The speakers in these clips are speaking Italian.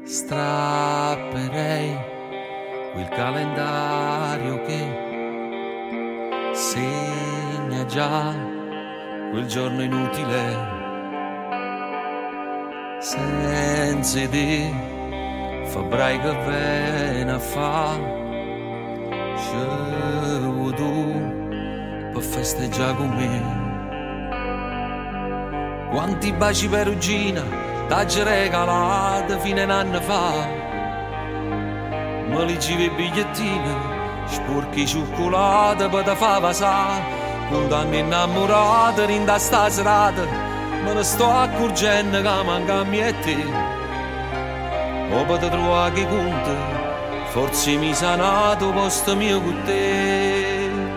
Strapperei quel calendario che segna già quel giorno inutile, senza di febbraio che venne a fa scevo tu per festeggiare con me. Quanti baci perugina t'hai regalata fino a un anno fa, me li givi bigliettini sporchi cioccolata per te fa vasare. Quando hanno innamorato in da sta serata me ne sto accorgendo che manca a me e te. O per te trovare che conta forse mi sa nato posto mio con te.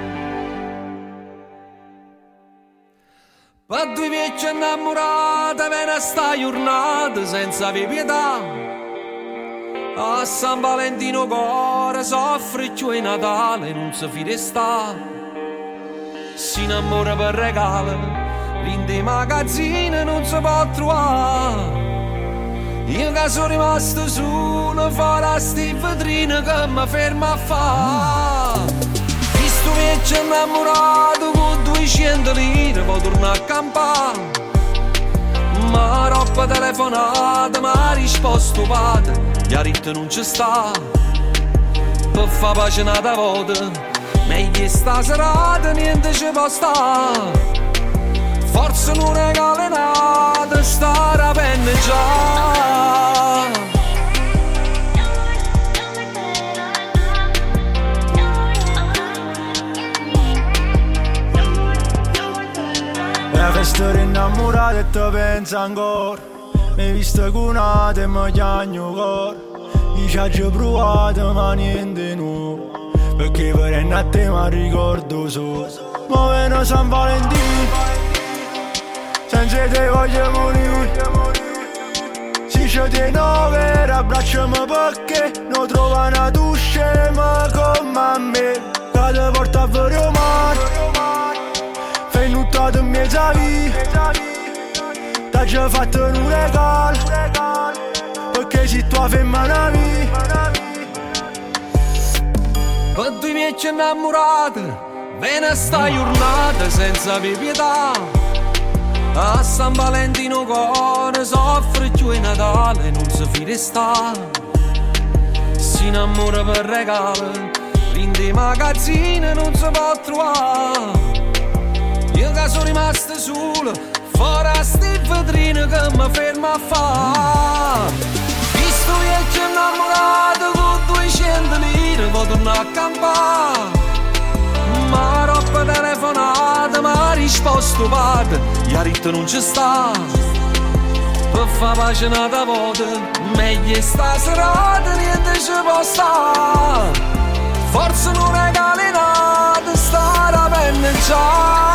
Per due vecchie innamorate viene sta giornata senza avere pietà. A San Valentino cuore soffre più in Natale non si fide sta. Si innamora per regalo in dei magazzini non si può trovare. Io che sono rimasto solo fuori a sti vetrine che mi fermo a fa'. Visto vecchio innamorato con 200 lire può tornare a campare. Ma roba telefonata mi ha risposto padre, gli ha detto non ci sta. Per fa pace nata volta, meglio sta serata niente ci può sta'. Forse non regala nata, sta la penna già. La festa innamorata e te pensa ancora. Mi visto con una e mi chiagno cuore. Io ci ho provato ma niente nuovo, perché per a te mi ricordo solo. Ma venne San Valentino, senza te voglio morire. Si ci tiene per abbracciami perché non trova una dusce ma come a me. Che ti porta a vedere mare, fai nuttato in mezzo a vita. T'ha già fatto un regalo, perché se tua femmina mi. Per due vecchie innamorate viene sta giornata senza avere pietà. A San Valentino cuore soffre più in Natale non si fide sta. Si innamora per regalo in dei magazzini non si può trovare. Io che sono rimasto solo fuori a sti vetrine che mi fermo a fa'. Visto vecchio innamorato con 200 lire può tornare a campare. Ma roba telefonata mi ha risposto padre, gli ha detto non ci sta. Per fa pace nata volta, meglio sta serata niente ci può sta'. Forse non regali nata, sta la penna già.